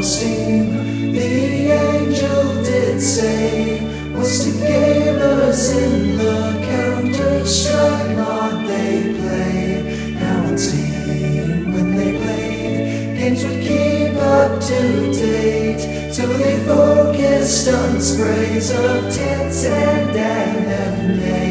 steam. The angel did say was to gamers in the Counter-Strike mod they play. Now it seemed when they played, games would keep up to date, till they focused on sprays of tits and anime.